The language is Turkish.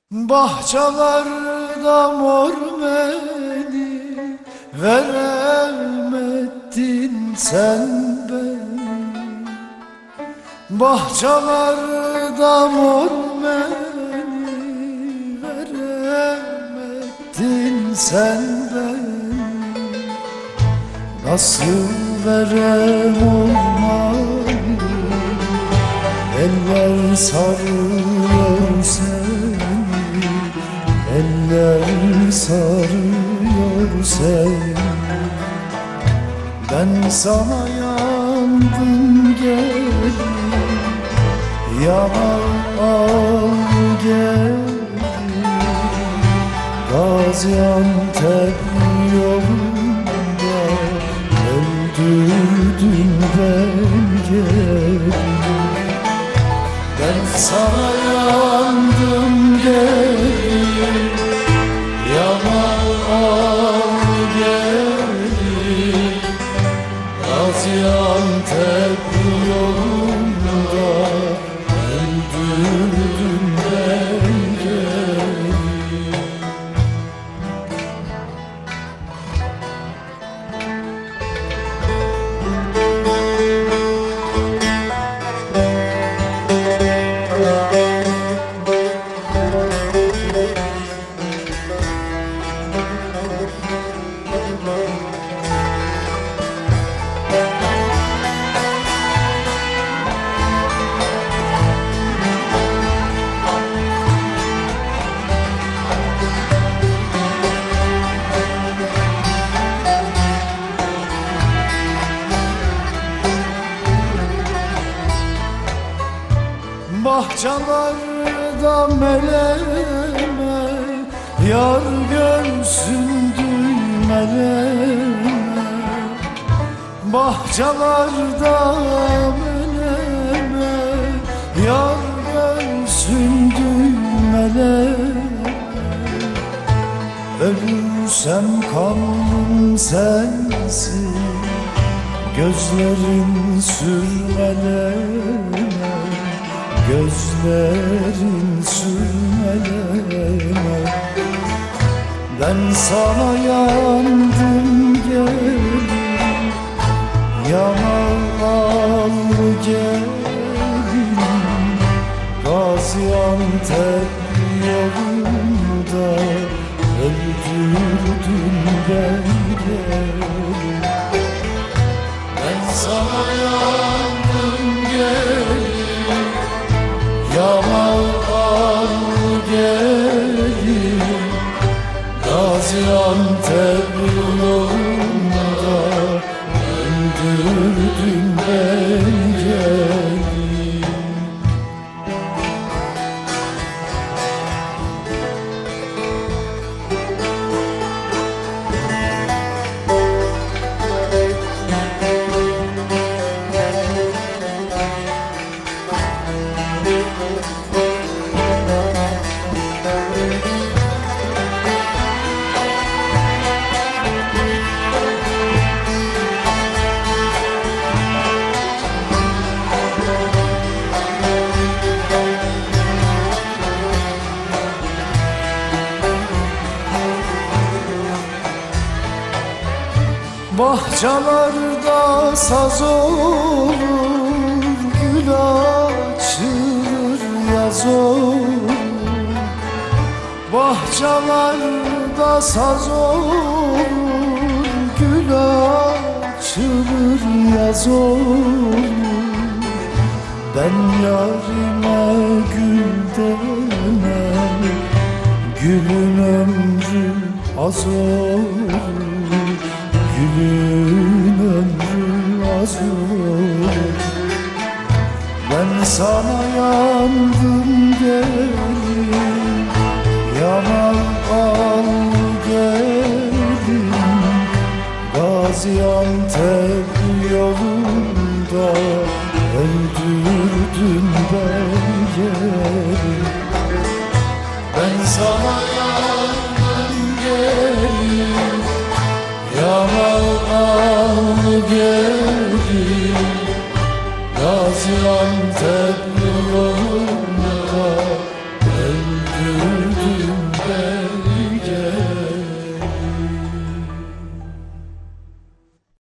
Bahçelerde mor meni veremedin sen beni. Bahçelerde mor meni veremedin sen beni. Nasıl verem olmayı, eller sarıyor seni, eller sarıyor seni. Ben sana yandım geldim, yanar al geldim. Gaziantep yolunda öldürdün ben geldim. Ben sana yandım geldim, yanar al geldim. Gaziantep yolunda öldürdüm ben geldim. Bahçelerde meleme, yar görsün düğmeleme. Bahçelerde meleme, yar görsün düğmeleme. Ölürsem kanım sensin, gözlerin sürmeleme. Gözlerin sürmeleme. Ben sana yandım geldim, yanar al geldim. Gaziantep yolunda öldürdün ben geldim. Ben sana yandım geldim, yanar al geldim. Gaziantep yolunda öldürdün ben geldim. Bahçelerde saz olur, gül açılır yaz olur. Bahçelerde saz olur, gül açılır yaz olur. Ben yarime gül demem, gülün ömrü az olur. Gülün ömrü az olur. Ben sana yandım geldim, yanar al geldim. Gaziantep yolunda öldürdün ben geldim. Ben sana